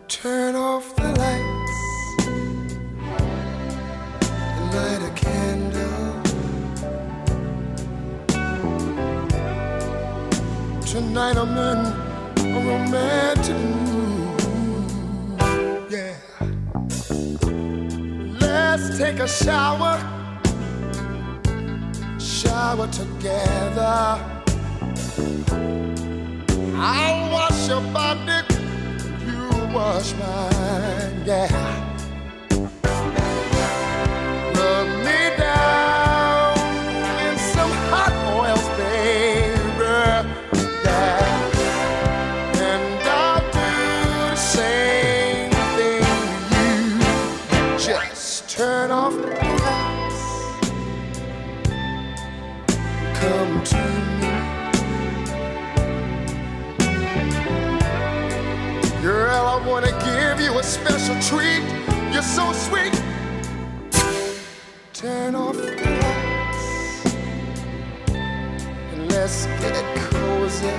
Turn off the lights and light a candle. Tonight I'm in a romantic mood. Yeah. Let's take a shower together. I'll wash your body, you wash mine, yeah. Rub me down in some hot oils, baby, yeah. And I'll do the same thing you. Just turn off the lights, come to me. Girl, I wanna give you a special treat. You're so sweet. Turn off the lights and let's get cozy.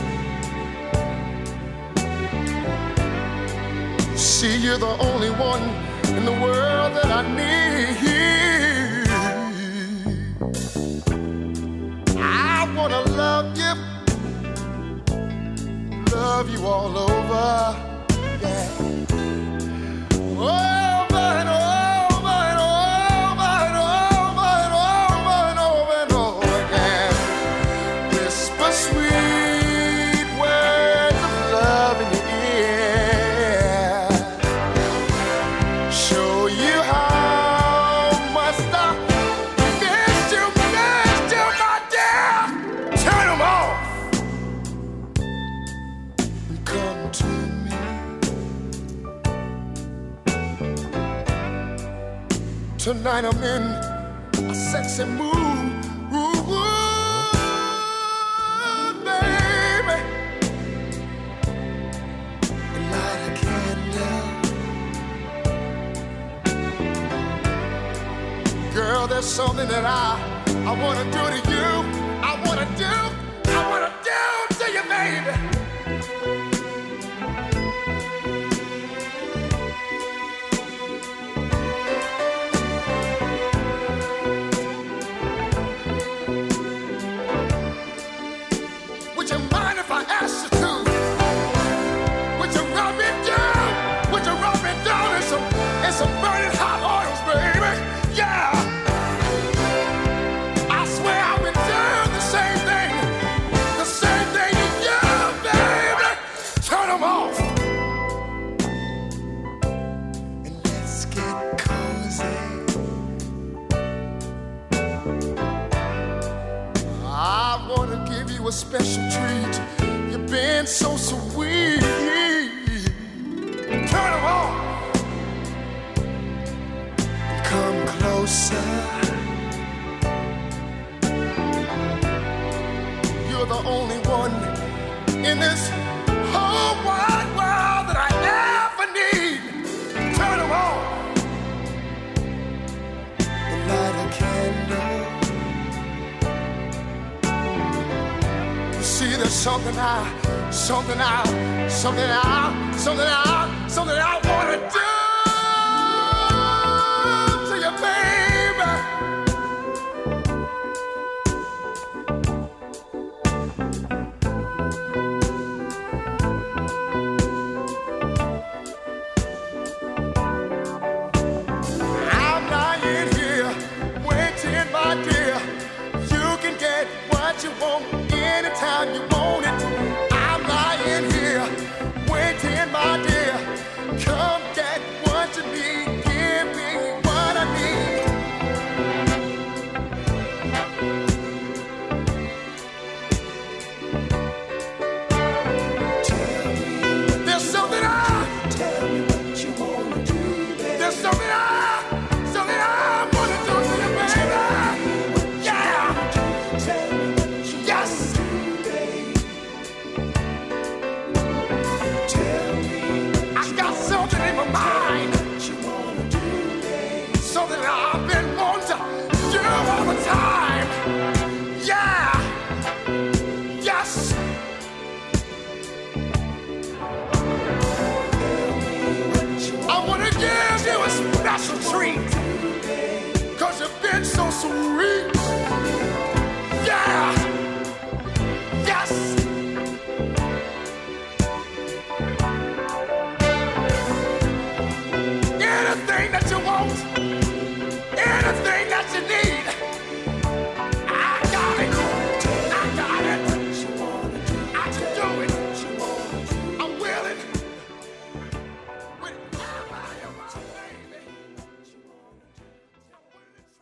See, you're the only one in the world that I need. I wanna love you all over, yeah. Over and over and over and over and over and over and over again. Whisper sweet words of love in your ear. Show you how much I miss you, my dear. Turn them off. Come to me. Tonight I'm in a sexy mood. Ooh, baby. Light a candle. Girl, there's something that I want to do to you. I want to do to you, baby. Would you mind if I asked you to? Would you rub me down? Would you rub me down in some burning hot oils, baby? Yeah. I swear I've been doing the same thing to you, baby. Turn them off. And let's get cozy. I want to give you a special treat. You've been so sweet. Turn them on. Come closer. You're the only one in this whole wide world that I ever need. Turn them on. And light a candle. See, there's something I wanna do to you, baby. I'm lying here, waiting, my dear. You can get what you want anytime you want it. I'm lying here, waiting, my dear. Come get what you need, give me what I need. There's something tell me what you wanna do, baby. There's something I wanna do to you, baby. Yeah. Tell me what you yes. wanna do, baby. treat. 'Cause you've been so sweet.